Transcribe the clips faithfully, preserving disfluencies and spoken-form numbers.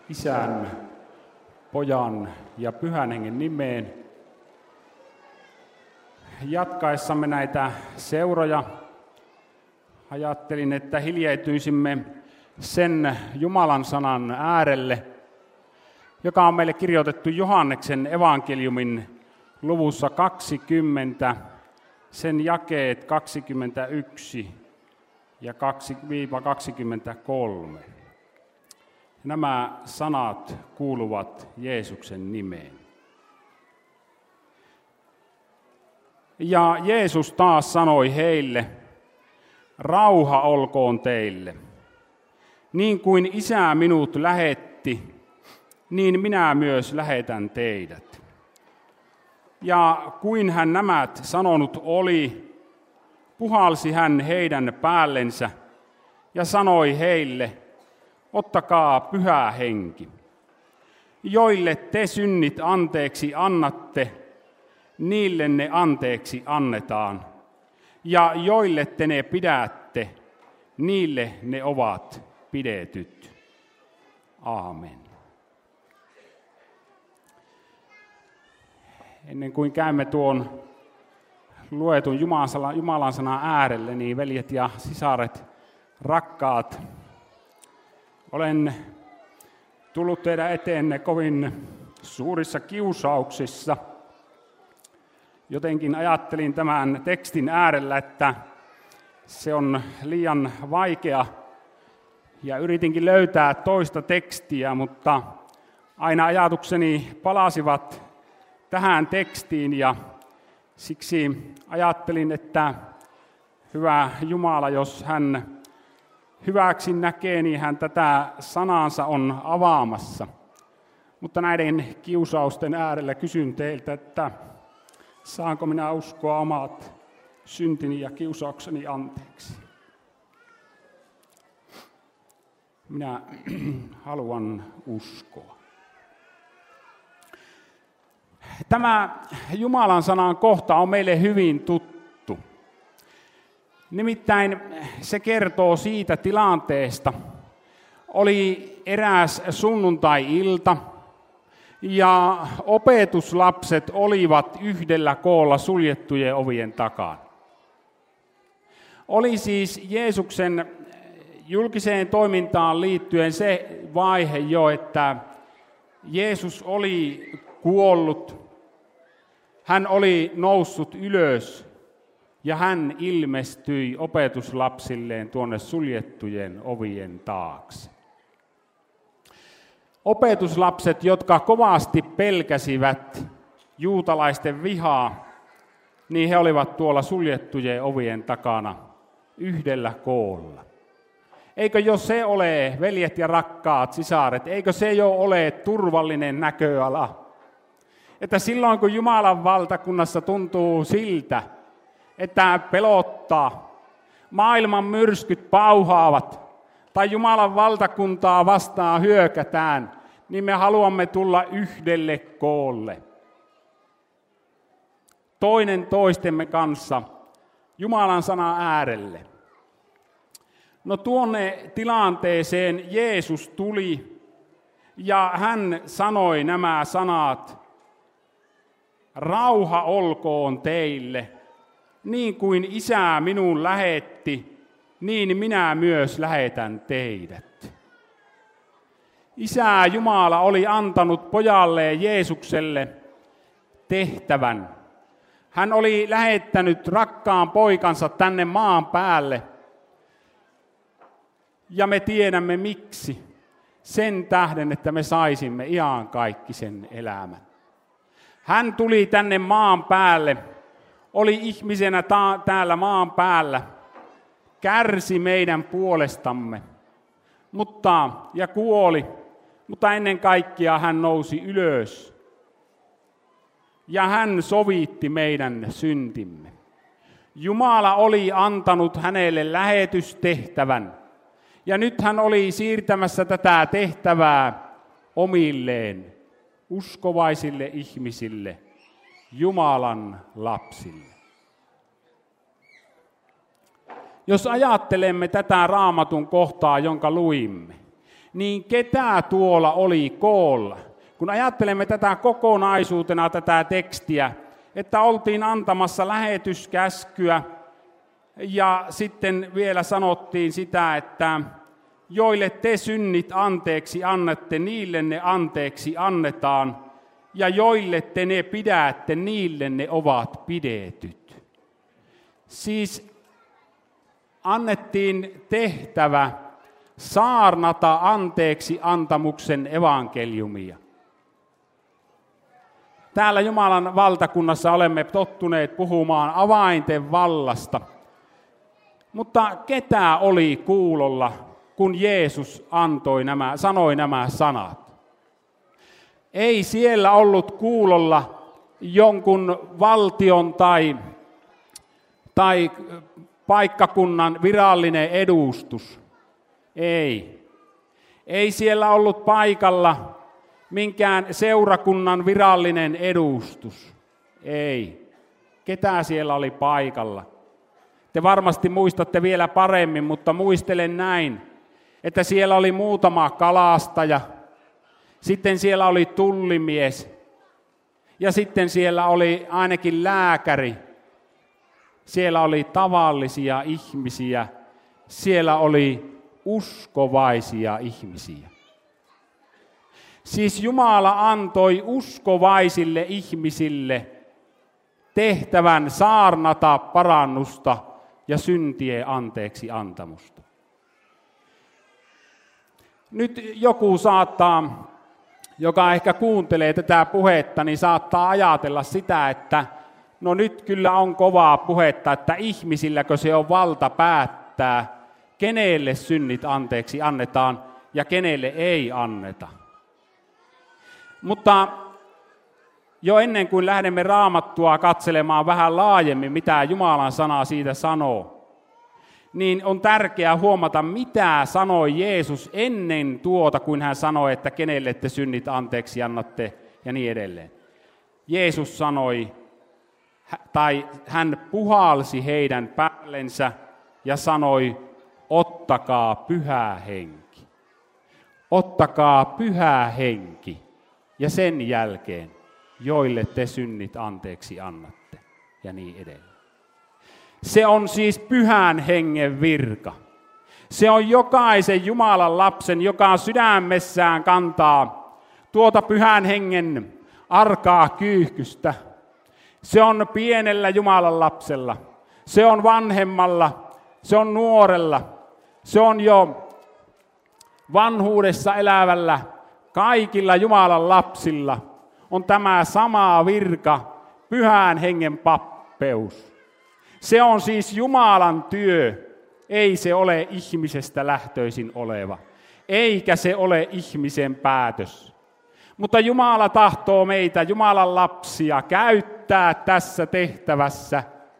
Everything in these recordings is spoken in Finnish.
Isän, Pojan ja Pyhän Hengen nimeen. Jatkaessamme näitä seuroja ajattelin, että hiljeytyisimme sen Jumalan sanan äärelle, joka on meille kirjoitettu Johanneksen evankeliumin luvussa kaksikymmentä, sen jakeet kaksikymmentäyksi ja kaksikymmentäkolme. Nämä sanat kuuluvat Jeesuksen nimeen. Ja Jeesus taas sanoi heille, rauha olkoon teille. Niin kuin Isä minut lähetti, niin minä myös lähetän teidät. Ja kuin hän nämä sanonut oli, puhalsi hän heidän päällensä ja sanoi heille, ottakaa Pyhä Henki. Joille te synnit anteeksi annatte, niille ne anteeksi annetaan. Ja joille te ne pidätte, niille ne ovat pidetyt. Aamen. Ennen kuin käymme tuon luetun Jumalan sanan äärelle, niin veljet ja sisaret, rakkaat, olen tullut teidän eteenne kovin suurissa kiusauksissa. Jotenkin ajattelin tämän tekstin äärellä, että se on liian vaikea ja yritinkin löytää toista tekstiä, mutta aina ajatukseni palasivat tähän tekstiin ja siksi ajattelin, että hyvä Jumala, jos hän hyväksi näkee, niin hän tätä sanansa on avaamassa. Mutta näiden kiusausten äärellä kysyn teiltä, että saanko minä uskoa omat syntini ja kiusaukseni anteeksi? Minä haluan uskoa. Tämä Jumalan sanan kohta on meille hyvin tuttu. Nimittäin se kertoo siitä tilanteesta. Oli eräs sunnuntai-ilta ja opetuslapset olivat yhdellä koolla suljettujen ovien takana. Oli siis Jeesuksen julkiseen toimintaan liittyen se vaihe jo, että Jeesus oli kuollut, hän oli noussut ylös ja hän ilmestyi opetuslapsilleen tuonne suljettujen ovien taakse. Opetuslapset, jotka kovasti pelkäsivät juutalaisten vihaa, niin he olivat tuolla suljettujen ovien takana yhdellä koolla. Eikö jo se ole, veljet ja rakkaat sisaret, eikö se jo ole turvallinen näköala? Että silloin kun Jumalan valtakunnassa tuntuu siltä, että pelottaa, maailman myrskyt pauhaavat tai Jumalan valtakuntaa vastaan hyökätään, niin me haluamme tulla yhdelle koolle. Toinen toistemme kanssa Jumalan sanan äärelle. No tuonne tilanteeseen Jeesus tuli ja hän sanoi nämä sanat, rauha olkoon teille, niin kuin Isä minun lähetti, niin minä myös lähetän teidät. Isä Jumala oli antanut pojalleen Jeesukselle tehtävän. Hän oli lähettänyt rakkaan poikansa tänne maan päälle. Ja me tiedämme miksi. Sen tähden, että me saisimme iankaikkisen elämän. Hän tuli tänne maan päälle, oli ihmisenä ta- täällä maan päällä, kärsi meidän puolestamme, mutta, ja kuoli, mutta ennen kaikkea hän nousi ylös. Ja hän sovitti meidän syntimme. Jumala oli antanut hänelle lähetystehtävän. Ja nyt hän oli siirtämässä tätä tehtävää omilleen, uskovaisille ihmisille, Jumalan lapsille. Jos ajattelemme tätä Raamatun kohtaa, jonka luimme, niin ketä tuolla oli koolla? Kun ajattelemme tätä kokonaisuutena, tätä tekstiä, että oltiin antamassa lähetyskäskyä ja sitten vielä sanottiin sitä, että joille te synnit anteeksi annatte, niille ne anteeksi annetaan, ja joille te ne pidätte, niille ne ovat pidetyt. Siis annettiin tehtävä saarnata anteeksi antamuksen evankeliumia. Täällä Jumalan valtakunnassa olemme tottuneet puhumaan avainten vallasta. Mutta ketä oli kuulolla, kun Jeesus antoi nämä, sanoi nämä sanat? Ei siellä ollut kuulolla jonkun valtion tai, tai paikkakunnan virallinen edustus. Ei. Ei siellä ollut paikalla minkään seurakunnan virallinen edustus. Ei. Ketä siellä oli paikalla? Te varmasti muistatte vielä paremmin, mutta muistelen näin, että siellä oli muutama kalastaja, sitten siellä oli tullimies ja sitten siellä oli ainakin lääkäri. Siellä oli tavallisia ihmisiä, siellä oli uskovaisia ihmisiä. Siis Jumala antoi uskovaisille ihmisille tehtävän saarnata parannusta ja syntien anteeksi antamusta. Nyt joku saattaa, joka ehkä kuuntelee tätä puhetta, niin saattaa ajatella sitä, että no nyt kyllä on kovaa puhetta, että ihmisilläkö se on valta päättää, kenelle synnit anteeksi annetaan ja kenelle ei anneta. Mutta jo ennen kuin lähdemme Raamattua katselemaan vähän laajemmin, mitä Jumalan sana siitä sanoo, niin on tärkeää huomata, mitä sanoi Jeesus ennen tuota, kun hän sanoi, että kenelle te synnit anteeksi annatte ja niin edelleen. Jeesus sanoi, tai hän puhalsi heidän päällensä ja sanoi, ottakaa pyhä henki. Ottakaa pyhä henki. Ja sen jälkeen, joille te synnit anteeksi annatte ja niin edelleen. Se on siis pyhän hengen virka. Se on jokaisen Jumalan lapsen, joka sydämessään kantaa tuota pyhän hengen arkaa kyyhkystä. Se on pienellä Jumalan lapsella, se on vanhemmalla, se on nuorella, se on jo vanhuudessa elävällä. Kaikilla Jumalan lapsilla on tämä sama virka, pyhän hengen pappeus. Se on siis Jumalan työ, ei se ole ihmisestä lähtöisin oleva, eikä se ole ihmisen päätös. Mutta Jumala tahtoo meitä, Jumalan lapsia, käyttää tässä tehtävässä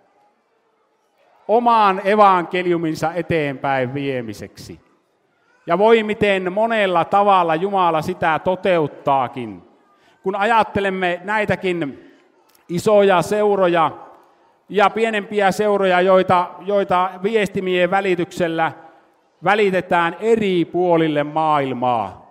omaan evankeliuminsa eteenpäin viemiseksi. Ja voi miten monella tavalla Jumala sitä toteuttaakin. Kun ajattelemme näitäkin isoja seuroja ja pienempiä seuroja, joita, joita viestimien välityksellä välitetään eri puolille maailmaa.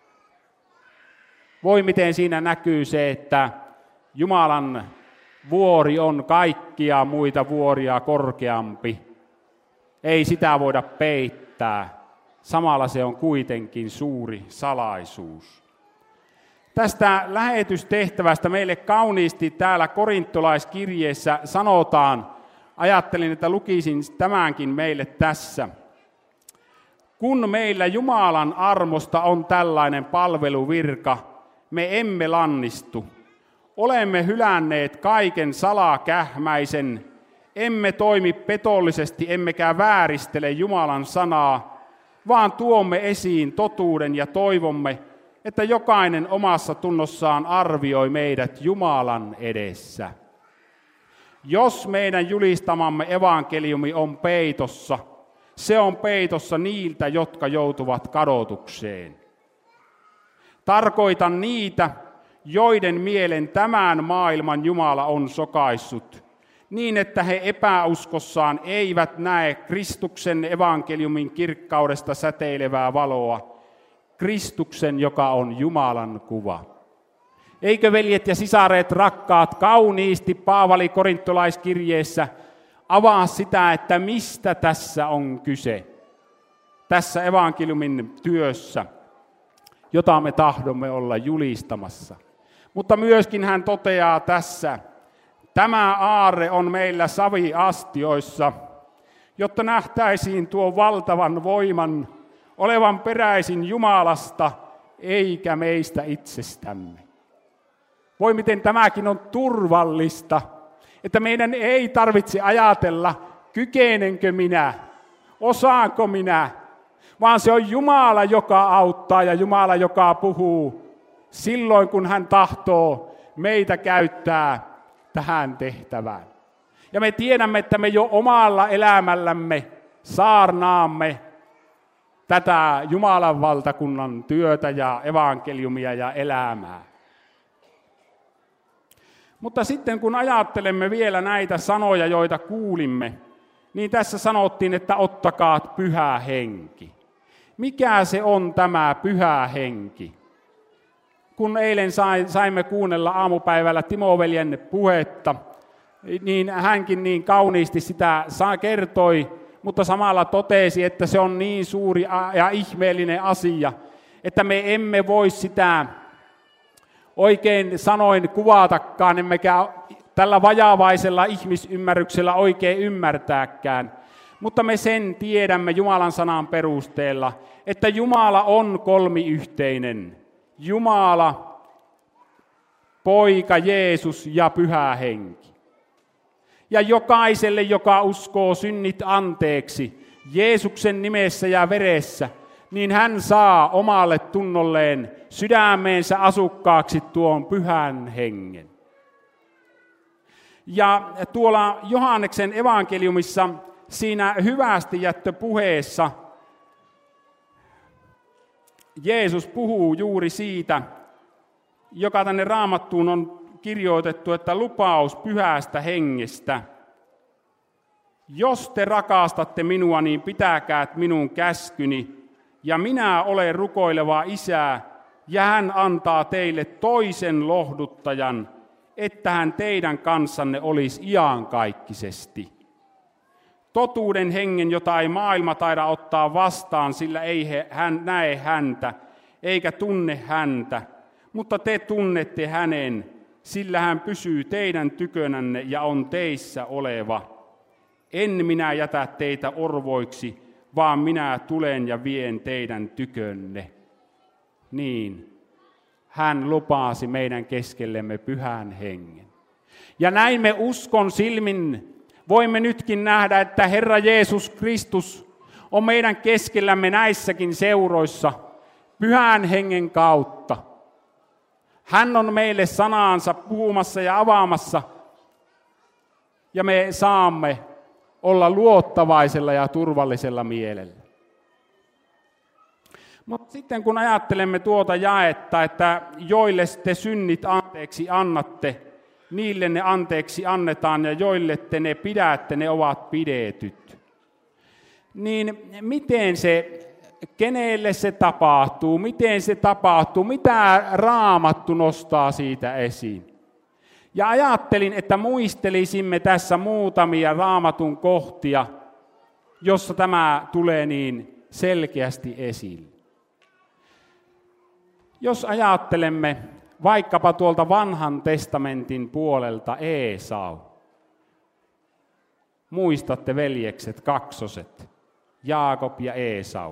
Voi miten siinä näkyy se, että Jumalan vuori on kaikkia muita vuoria korkeampi. Ei sitä voida peittää. Samalla se on kuitenkin suuri salaisuus. Tästä lähetystehtävästä meille kauniisti täällä korintolaiskirjeessä sanotaan, ajattelin, että lukisin tämänkin meille tässä. Kun meillä Jumalan armosta on tällainen palveluvirka, me emme lannistu. Olemme hylänneet kaiken salakähmäisen, emme toimi petollisesti, emmekä vääristele Jumalan sanaa, vaan tuomme esiin totuuden ja toivomme, että jokainen omassa tunnossaan arvioi meidät Jumalan edessä. Jos meidän julistamamme evankeliumi on peitossa, se on peitossa niiltä, jotka joutuvat kadotukseen. Tarkoitan niitä, joiden mielen tämän maailman Jumala on sokaissut, niin että he epäuskossaan eivät näe Kristuksen evankeliumin kirkkaudesta säteilevää valoa, Kristuksen, joka on Jumalan kuva. Eikö veljet ja sisaret rakkaat kauniisti Paavali korintolaiskirjeessä avaa sitä, että mistä tässä on kyse? Tässä evankeliumin työssä, jota me tahdomme olla julistamassa. Mutta myöskin hän toteaa tässä, tämä aarre on meillä saviastioissa, jotta nähtäisiin tuo valtavan voiman olevan peräisin Jumalasta, eikä meistä itsestämme. Voi miten tämäkin on turvallista, että meidän ei tarvitse ajatella, kykenenkö minä, osaanko minä, vaan se on Jumala, joka auttaa ja Jumala, joka puhuu silloin, kun hän tahtoo meitä käyttää tähän tehtävään. Ja me tiedämme, että me jo omalla elämällämme saarnaamme tätä Jumalan valtakunnan työtä ja evankeliumia ja elämää. Mutta sitten kun ajattelemme vielä näitä sanoja, joita kuulimme, niin tässä sanottiin, että ottakaa pyhä henki. Mikä se on tämä pyhä henki? Kun eilen saimme kuunnella aamupäivällä Timo-veljen puhetta, niin hänkin niin kauniisti sitä kertoi, mutta samalla totesi, että se on niin suuri ja ihmeellinen asia, että me emme voi sitä oikein sanoin kuvatakaan, emmekä tällä vajavaisella ihmisymmärryksellä oikein ymmärtääkään. Mutta me sen tiedämme Jumalan sanan perusteella, että Jumala on kolmiyhteinen. Jumala, Poika, Jeesus ja Pyhä Henki. Ja jokaiselle, joka uskoo synnit anteeksi Jeesuksen nimessä ja veressä, niin hän saa omalle tunnolleen sydämeensä asukkaaksi tuon Pyhän Hengen. Ja tuolla Johanneksen evankeliumissa, siinä hyvästi jättöpuheessa, Jeesus puhuu juuri siitä, joka tänne Raamattuun on kirjoitettu, että lupaus Pyhästä Hengestä. Jos te rakastatte minua, niin pitäkää minun käskyni, ja minä olen rukoileva Isä, ja hän antaa teille toisen lohduttajan, että hän teidän kanssanne olisi iankaikkisesti. Totuuden hengen, jota ei maailma taida ottaa vastaan, sillä ei he, hän näe häntä, eikä tunne häntä, mutta te tunnette hänen, sillä hän pysyy teidän tykönänne ja on teissä oleva. En minä jätä teitä orvoiksi, vaan minä tulen ja vien teidän tykönne. Niin, hän lupasi meidän keskellemme Pyhän Hengen. Ja näin me uskon silmin voimme nytkin nähdä, että Herra Jeesus Kristus on meidän keskellämme näissäkin seuroissa Pyhän Hengen kautta. Hän on meille sanaansa puhumassa ja avaamassa, ja me saamme olla luottavaisella ja turvallisella mielellä. Mutta sitten kun ajattelemme tuota jaetta, että joille te synnit anteeksi annatte, niille ne anteeksi annetaan, ja joille te ne pidätte, ne ovat pidetyt. Niin miten se, kenelle se tapahtuu, miten se tapahtuu, mitä Raamattu nostaa siitä esiin? Ja ajattelin, että muistelisimme tässä muutamia Raamatun kohtia, jossa tämä tulee niin selkeästi esille. Jos ajattelemme vaikkapa tuolta vanhan testamentin puolelta Eesau. Muistatte veljekset, kaksoset, Jaakob ja Eesau.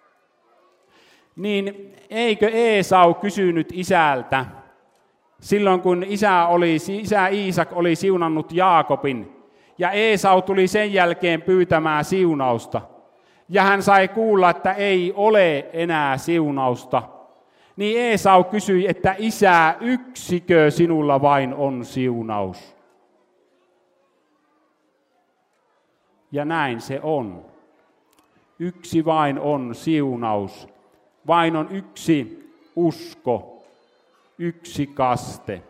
Niin eikö Eesau kysynyt isältä, silloin kun isä, oli, isä Iisak oli siunannut Jaakobin, ja Eesau tuli sen jälkeen pyytämään siunausta, ja hän sai kuulla, että ei ole enää siunausta, niin Eesau kysyi, että isä, yksikö sinulla vain on siunaus? Ja näin se on. Yksi vain on siunaus. Vain on yksi usko, yksi kaste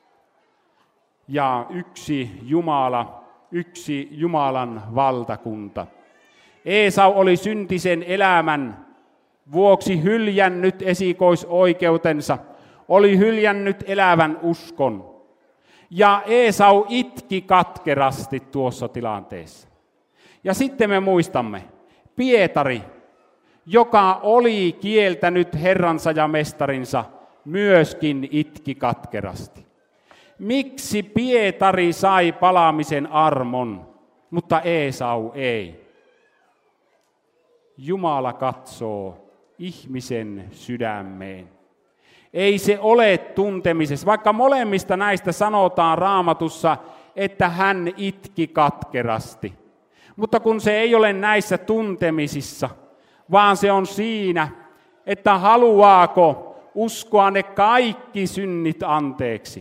ja yksi Jumala, yksi Jumalan valtakunta. Eesau oli syntisen elämän vuoksi hyljännyt esikoisoikeutensa, oli hyljännyt elävän uskon. Ja Eesau itki katkerasti tuossa tilanteessa. Ja sitten me muistamme, Pietari, joka oli kieltänyt Herransa ja mestarinsa, myöskin itki katkerasti. Miksi Pietari sai palaamisen armon, mutta Eesau ei? Jumala katsoo ihmisen sydämeen. Ei se ole tuntemisessa, vaikka molemmista näistä sanotaan Raamatussa, että hän itki katkerasti. Mutta kun se ei ole näissä tuntemisissa, vaan se on siinä, että haluaako uskoa ne kaikki synnit anteeksi.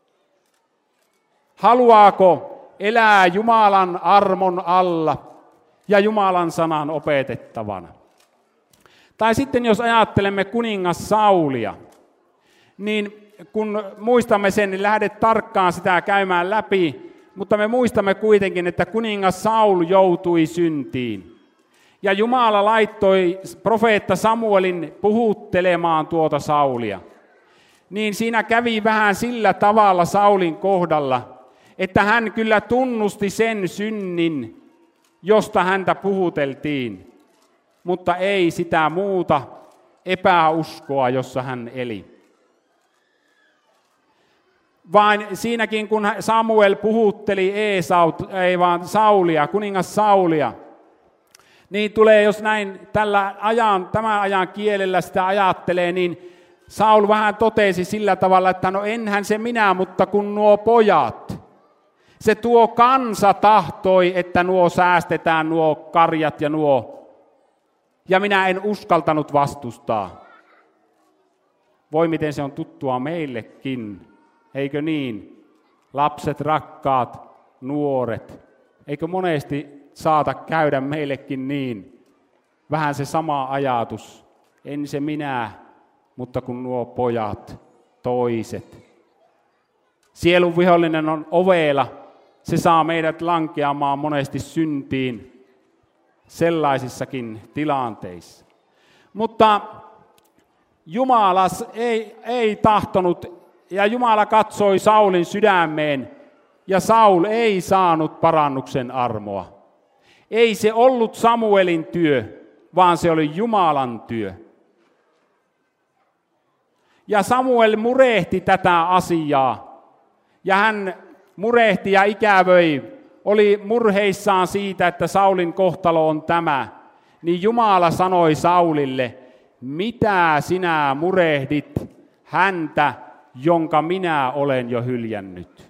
Haluaako elää Jumalan armon alla ja Jumalan sanan opetettavana. Tai sitten jos ajattelemme kuningas Saulia, niin kun muistamme sen, niin lähde tarkkaan sitä käymään läpi, mutta me muistamme kuitenkin, että kuningas Saul joutui syntiin. Ja Jumala laittoi profeetta Samuelin puhuttelemaan tuota Saulia. Niin siinä kävi vähän sillä tavalla Saulin kohdalla, että hän kyllä tunnusti sen synnin, josta häntä puhuteltiin, mutta ei sitä muuta epäuskoa, jossa hän eli. Vaan siinäkin, kun Samuel puhutteli Eesaut, ei vaan Saulia, kuningas Saulia, niin tulee, jos näin tällä ajan, tämän ajan kielellä sitä ajattelee, niin Saul vähän totesi sillä tavalla, että no enhän se minä, mutta kun nuo pojat. Se tuo kansa tahtoi, että nuo säästetään, nuo karjat ja nuo. Ja minä en uskaltanut vastustaa. Voi miten se on tuttua meillekin, eikö niin? Lapset, rakkaat, nuoret. Eikö monesti saata käydä meillekin niin? Vähän se sama ajatus. En se minä, mutta kun nuo pojat, toiset. Sielun vihollinen on ovela. Se saa meidät lankeamaan monesti syntiin sellaisissakin tilanteissa. Mutta Jumala ei, ei tahtonut, ja Jumala katsoi Saulin sydämeen, ja Saul ei saanut parannuksen armoa. Ei se ollut Samuelin työ, vaan se oli Jumalan työ. Ja Samuel murehti tätä asiaa, ja hän murehti ja ikävöi, oli murheissaan siitä, että Saulin kohtalo on tämä, niin Jumala sanoi Saulille, mitä sinä murehdit häntä, jonka minä olen jo hyljännyt.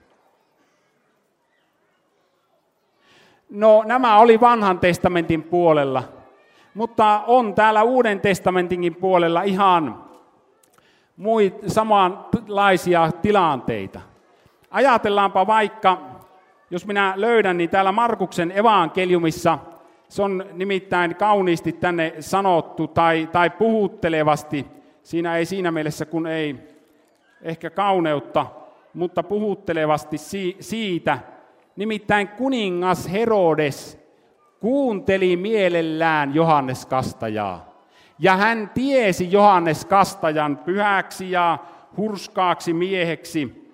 No nämä oli vanhan testamentin puolella, mutta on täällä Uuden testamentinkin puolella ihan muit, samanlaisia tilanteita. Ajatellaanpa vaikka, jos minä löydän, niin täällä Markuksen evankeliumissa, se on nimittäin kauniisti tänne sanottu tai, tai puhuttelevasti. Siinä ei siinä mielessä, kun ei ehkä kauneutta, mutta puhuttelevasti si- siitä. Nimittäin kuningas Herodes kuunteli mielellään Johannes Kastajaa. Ja hän tiesi Johannes Kastajan pyhäksi ja hurskaaksi mieheksi.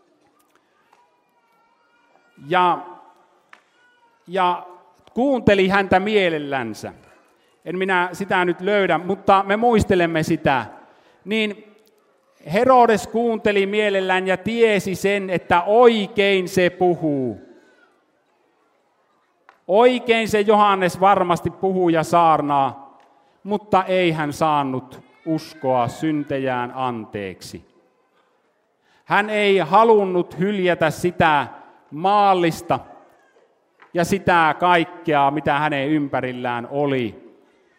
Ja, ja kuunteli häntä mielellänsä. En minä sitä nyt löydä, mutta me muistelemme sitä. Niin Herodes kuunteli mielellään ja tiesi sen, että oikein se puhuu. Oikein se Johannes varmasti puhuu ja saarnaa, mutta ei hän saanut uskoa syntejään anteeksi. Hän ei halunnut hyljätä sitä maallista ja sitä kaikkea, mitä hänen ympärillään oli.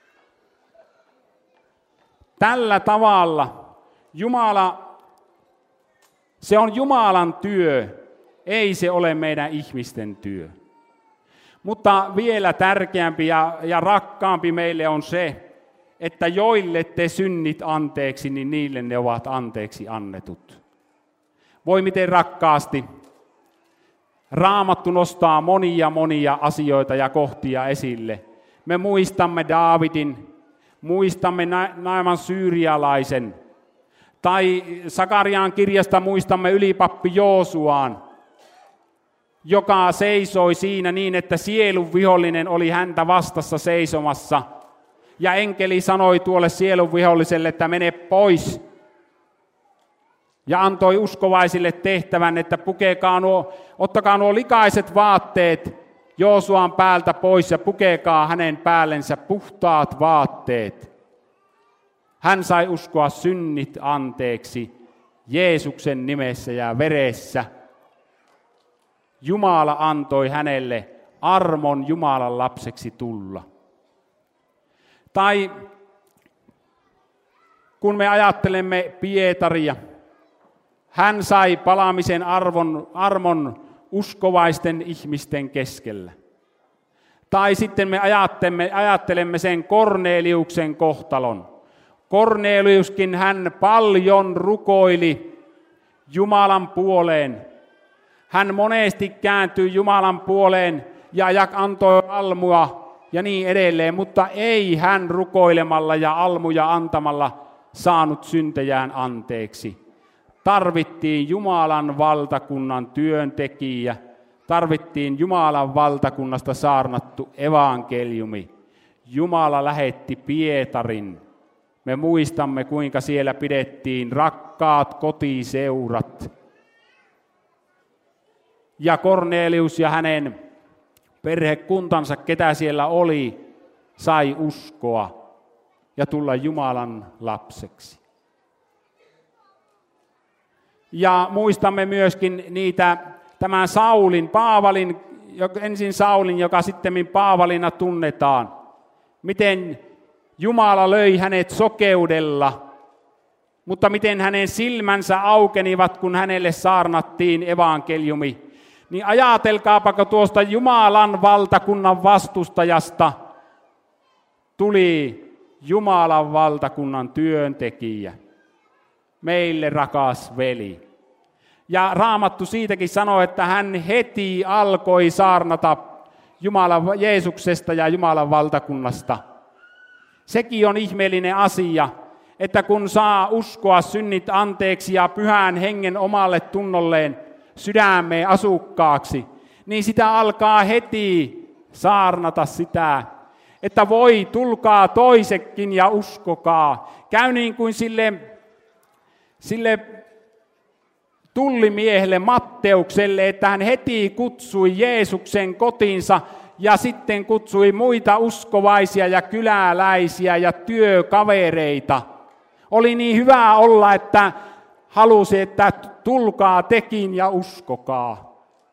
Tällä tavalla Jumala, se on Jumalan työ, ei se ole meidän ihmisten työ. Mutta vielä tärkeämpi ja, ja rakkaampi meille on se, että joille te synnit anteeksi, niin niille ne ovat anteeksi annetut. Voi miten rakkaasti. Raamattu nostaa monia monia asioita ja kohtia esille. Me muistamme Daavidin, muistamme Naaman syyrialaisen. Tai Sakariaan kirjasta muistamme ylipappi Joosuaan, joka seisoi siinä niin, että sielun vihollinen oli häntä vastassa seisomassa. Ja enkeli sanoi tuolle sielun viholliselle, että mene pois. Ja antoi uskovaisille tehtävän, että pukekaa nuo, ottakaa nuo likaiset vaatteet Joosuan päältä pois ja pukekaa hänen päällensä puhtaat vaatteet. Hän sai uskoa synnit anteeksi Jeesuksen nimessä ja veressä. Jumala antoi hänelle armon Jumalan lapseksi tulla. Tai kun me ajattelemme Pietaria, hän sai palaamisen arvon, armon uskovaisten ihmisten keskellä. Tai sitten me ajattelemme, ajattelemme sen Korneliuksen kohtalon. Korneliuskin hän paljon rukoili Jumalan puoleen. Hän monesti kääntyi Jumalan puoleen ja antoi almua ja niin edelleen, mutta ei hän rukoilemalla ja almuja antamalla saanut syntejään anteeksi. Tarvittiin Jumalan valtakunnan työntekijä, tarvittiin Jumalan valtakunnasta saarnattu evankeliumi. Jumala lähetti Pietarin. Me muistamme, kuinka siellä pidettiin rakkaat kotiseurat. Ja Kornelius ja hänen perhekuntansa, ketä siellä oli, sai uskoa ja tulla Jumalan lapseksi. Ja muistamme myöskin niitä, tämän Saulin, Paavalin, ensin Saulin, joka sitten Paavalina tunnetaan. Miten Jumala löi hänet sokeudella, mutta miten hänen silmänsä aukenivat, kun hänelle saarnattiin evankeliumi. Niin ajatelkaapa, tuosta Jumalan valtakunnan vastustajasta tuli Jumalan valtakunnan työntekijä. Meille rakas veli. Ja Raamattu siitäkin sanoo, että hän heti alkoi saarnata Jumalan, Jeesuksesta ja Jumalan valtakunnasta. Sekin on ihmeellinen asia, että kun saa uskoa synnit anteeksi ja pyhän hengen omalle tunnolleen sydämeen asukkaaksi, niin sitä alkaa heti saarnata sitä, että voi, tulkaa toisekin ja uskokaa. Käy niin kuin sille, sille tullimiehelle Matteukselle, että hän heti kutsui Jeesuksen kotiinsa ja sitten kutsui muita uskovaisia ja kyläläisiä ja työkavereita. Oli niin hyvä olla, että halusi, että tulkaa tekin ja uskokaa.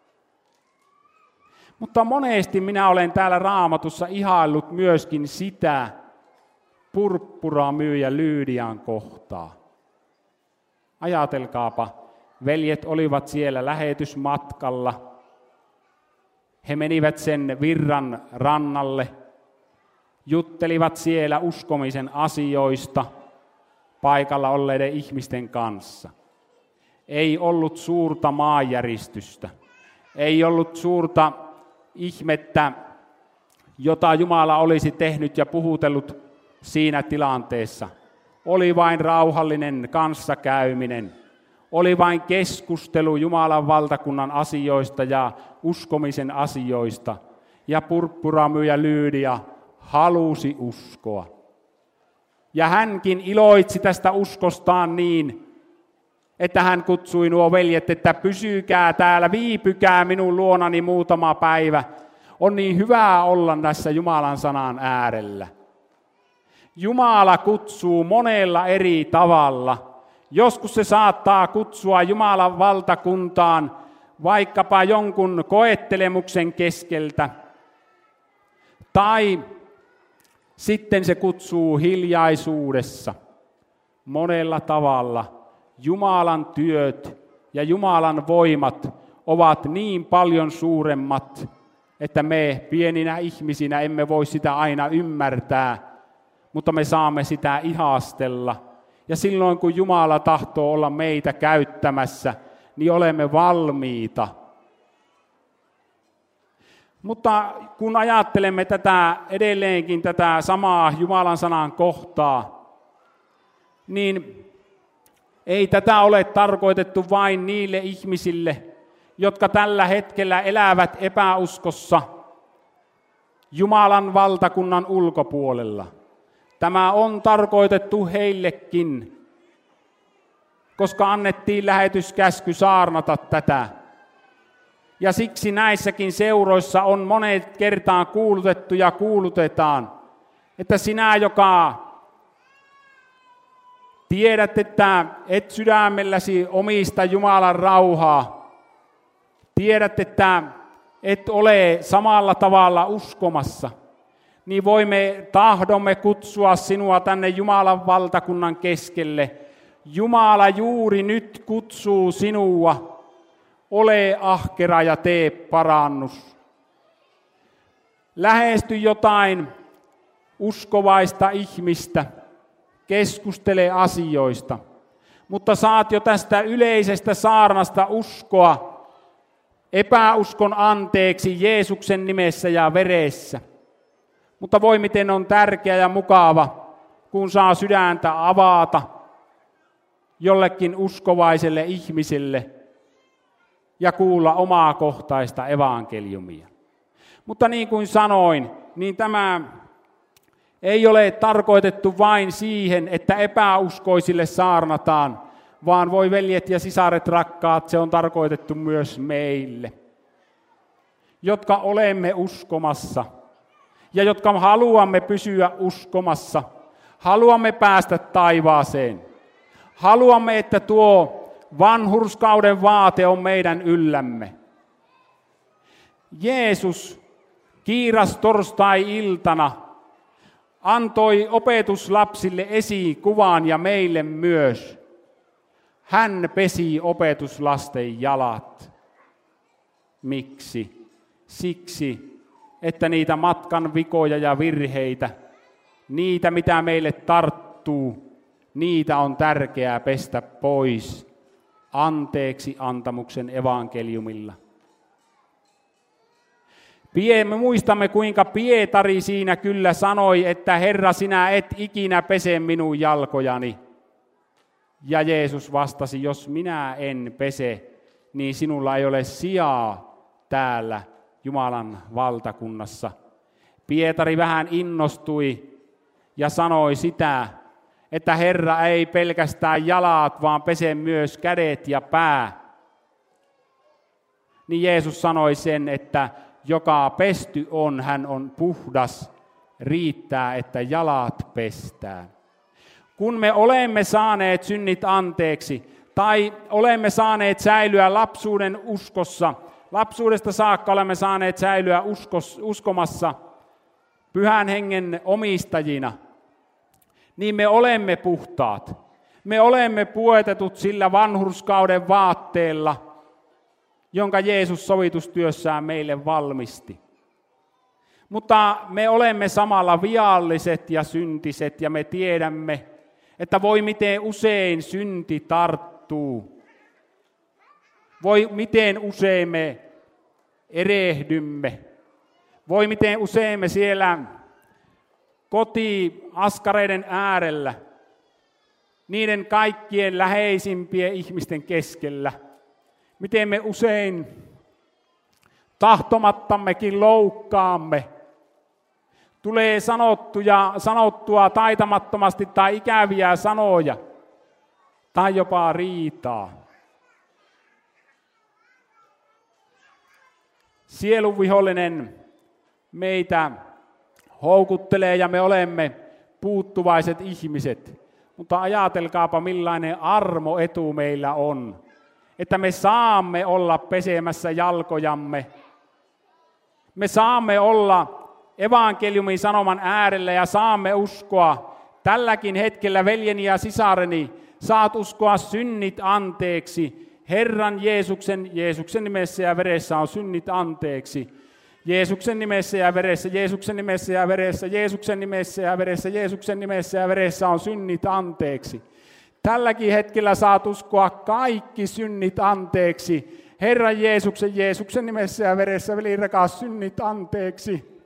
Mutta monesti minä olen täällä Raamatussa ihaillut myöskin sitä purppuramyyjä Lyydian kohtaa. Ajatelkaapa, veljet olivat siellä lähetysmatkalla. He menivät sen virran rannalle, juttelivat siellä uskomisen asioista paikalla olleiden ihmisten kanssa. Ei ollut suurta maanjäristystä, ei ollut suurta ihmettä, jota Jumala olisi tehnyt ja puhutellut siinä tilanteessa. Oli vain rauhallinen kanssakäyminen, oli vain keskustelu Jumalan valtakunnan asioista ja uskomisen asioista. Ja purppuramyyjä Lyydia halusi uskoa. Ja hänkin iloitsi tästä uskostaan niin, että hän kutsui nuo veljet, että pysykää täällä, viipykää minun luonani muutama päivä. On niin hyvä olla tässä Jumalan sanan äärellä. Jumala kutsuu monella eri tavalla. Joskus se saattaa kutsua Jumalan valtakuntaan vaikkapa jonkun koettelemuksen keskeltä. Tai sitten se kutsuu hiljaisuudessa monella tavalla. Jumalan työt ja Jumalan voimat ovat niin paljon suuremmat, että me pieninä ihmisinä emme voi sitä aina ymmärtää, mutta me saamme sitä ihastella. Ja silloin kun Jumala tahtoo olla meitä käyttämässä, niin olemme valmiita. Mutta kun ajattelemme tätä edelleenkin tätä samaa Jumalan sanan kohtaa, niin ei tätä ole tarkoitettu vain niille ihmisille, jotka tällä hetkellä elävät epäuskossa Jumalan valtakunnan ulkopuolella. Tämä on tarkoitettu heillekin, koska annettiin lähetyskäsky saarnata tätä. Ja siksi näissäkin seuroissa on monet kertaan kuulutettu ja kuulutetaan, että sinä, joka tiedät, että et sydämelläsi omista Jumalan rauhaa, tiedät, että et ole samalla tavalla uskomassa, niin voimme tahdomme kutsua sinua tänne Jumalan valtakunnan keskelle. Jumala juuri nyt kutsuu sinua. Ole ahkera ja tee parannus. Lähesty jotain uskovaista ihmistä, keskustele asioista, mutta saat jo tästä yleisestä saarnasta uskoa epäuskon anteeksi Jeesuksen nimessä ja veressä. Mutta voi miten on tärkeä ja mukava, kun saa sydäntä avata jollekin uskovaiselle ihmiselle ja kuulla omaa kohtaista evankeliumia. Mutta niin kuin sanoin, niin tämä ei ole tarkoitettu vain siihen, että epäuskoisille saarnataan, vaan voi veljet ja sisaret rakkaat, se on tarkoitettu myös meille, jotka olemme uskomassa ja jotka haluamme pysyä uskomassa, haluamme päästä taivaaseen, haluamme, että tuo vanhurskauden vaate on meidän yllämme. Jeesus kiiras torstai-iltana antoi opetuslapsille esikuvan ja meille myös. Hän pesi opetuslasten jalat. Miksi? Siksi, että niitä matkan vikoja ja virheitä, niitä mitä meille tarttuu, niitä on tärkeää pestä pois anteeksi antamuksen evankeliumilla. Me muistamme, kuinka Pietari siinä kyllä sanoi, että Herra, sinä et ikinä pese minun jalkojani. Ja Jeesus vastasi, jos minä en pese, niin sinulla ei ole sijaa täällä Jumalan valtakunnassa. Pietari vähän innostui ja sanoi sitä, että Herra ei pelkästään jalat, vaan pese myös kädet ja pää. Niin Jeesus sanoi sen, että joka pesty on, hän on puhdas, riittää, että jalat pestään. Kun me olemme saaneet synnit anteeksi, tai olemme saaneet säilyä lapsuuden uskossa, lapsuudesta saakka olemme saaneet säilyä uskos, uskomassa Pyhän Hengen omistajina, niin me olemme puhtaat. Me olemme puetetut sillä vanhurskauden vaatteella, jonka Jeesus sovitustyössään meille valmisti. Mutta me olemme samalla vialliset ja syntiset, ja me tiedämme, että voi miten usein synti tarttuu. Voi miten usein me erehdymme. Voi miten usein me siellä kotiaskareiden äärellä, niiden kaikkien läheisimpien ihmisten keskellä, miten me usein tahtomattammekin loukkaamme. Tulee sanottuja, sanottua taitamattomasti tai ikäviä sanoja, tai jopa riitaa. Sielunvihollinen meitä houkuttelee ja me olemme puuttuvaiset ihmiset, mutta ajatelkaapa millainen armoetu meillä on, että me saamme olla pesemässä jalkojamme. Me saamme olla evankeliumin sanoman äärellä ja saamme uskoa. Tälläkin hetkellä, veljeni ja sisareni, saat uskoa synnit anteeksi. Herran Jeesuksen, Jeesuksen nimessä ja veressä on synnit anteeksi. Jeesuksen nimessä ja veressä, Jeesuksen nimessä ja veressä, Jeesuksen nimessä ja veressä, Jeesuksen nimessä ja veressä on synnit anteeksi. Tälläkin hetkellä saat uskoa kaikki synnit anteeksi Herran Jeesuksen, Jeesuksen nimessä ja veressä, veli rakas, synnit anteeksi.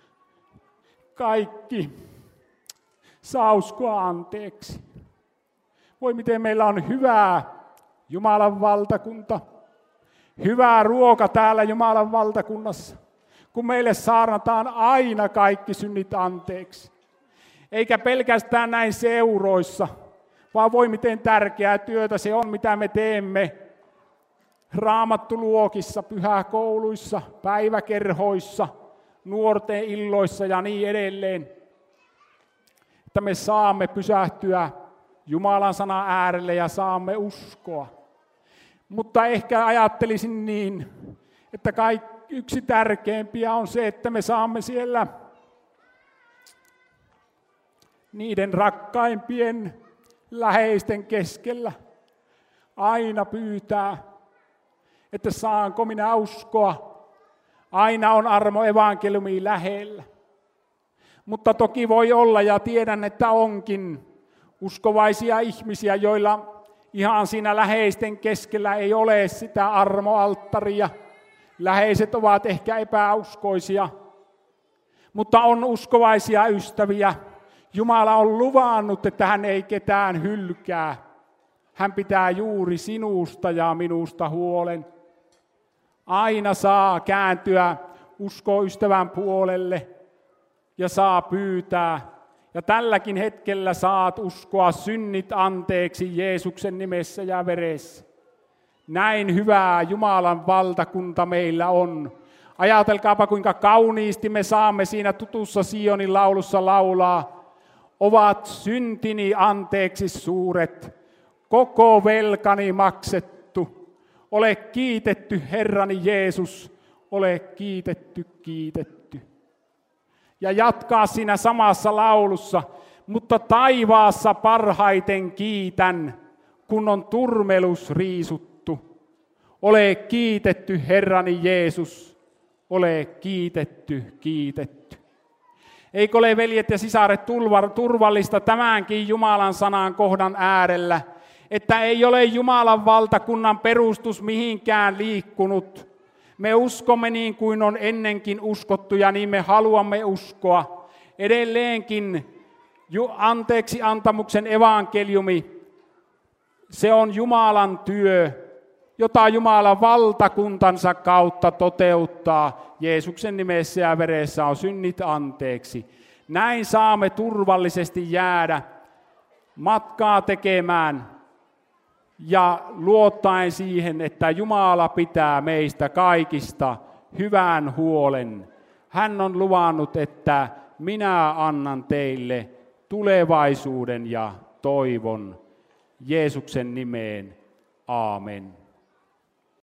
Kaikki saa uskoa anteeksi. Voi miten meillä on hyvää Jumalan valtakunta. Hyvää ruoka täällä Jumalan valtakunnassa, kun meille saarnataan aina kaikki synnit anteeksi. Eikä pelkästään näin seuroissa, vaan voi miten tärkeää työtä se on, mitä me teemme raamattuluokissa, pyhäkouluissa, päiväkerhoissa, nuorten illoissa ja niin edelleen. Että me saamme pysähtyä Jumalan sanan äärelle ja saamme uskoa. Mutta ehkä ajattelisin niin, että kaikki, yksi tärkeimpiä on se, että me saamme siellä niiden rakkaimpien läheisten keskellä aina pyytää, että saanko minä uskoa. Aina on armo evankeliumi lähellä. Mutta toki voi olla, ja tiedän, että onkin uskovaisia ihmisiä, joilla ihan siinä läheisten keskellä ei ole sitä armoalttaria. Läheiset ovat ehkä epäuskoisia, mutta on uskovaisia ystäviä. Jumala on luvannut, että hän ei ketään hylkää. Hän pitää juuri sinusta ja minusta huolen. Aina saa kääntyä uskoystävän puolelle ja saa pyytää. Ja tälläkin hetkellä saat uskoa synnit anteeksi Jeesuksen nimessä ja veressä. Näin hyvää Jumalan valtakunta meillä on. Ajatelkaapa, kuinka kauniisti me saamme siinä tutussa Sionin laulussa laulaa. Ovat syntini anteeksi suuret, koko velkani maksettu. Ole kiitetty, Herrani Jeesus, ole kiitetty, kiitetty. Ja jatkaa siinä samassa laulussa, mutta taivaassa parhaiten kiitän, kun on turmelus riisuttu. Ole kiitetty, Herrani Jeesus, ole kiitetty, kiitetty. Eikö ole, veljet ja sisaret, turvallista tämänkin Jumalan sanan kohdan äärellä, että ei ole Jumalan valtakunnan perustus mihinkään liikkunut. Me uskomme niin kuin on ennenkin uskottu ja niin me haluamme uskoa. Edelleenkin anteeksi antamuksen evankeliumi, se on Jumalan työ, jota Jumalan valtakuntansa kautta toteuttaa. Jeesuksen nimessä ja veressä on synnit anteeksi. Näin saamme turvallisesti jäädä matkaa tekemään ja luottaen siihen, että Jumala pitää meistä kaikista hyvän huolen. Hän on luvannut, että minä annan teille tulevaisuuden ja toivon. Jeesuksen nimeen. Aamen.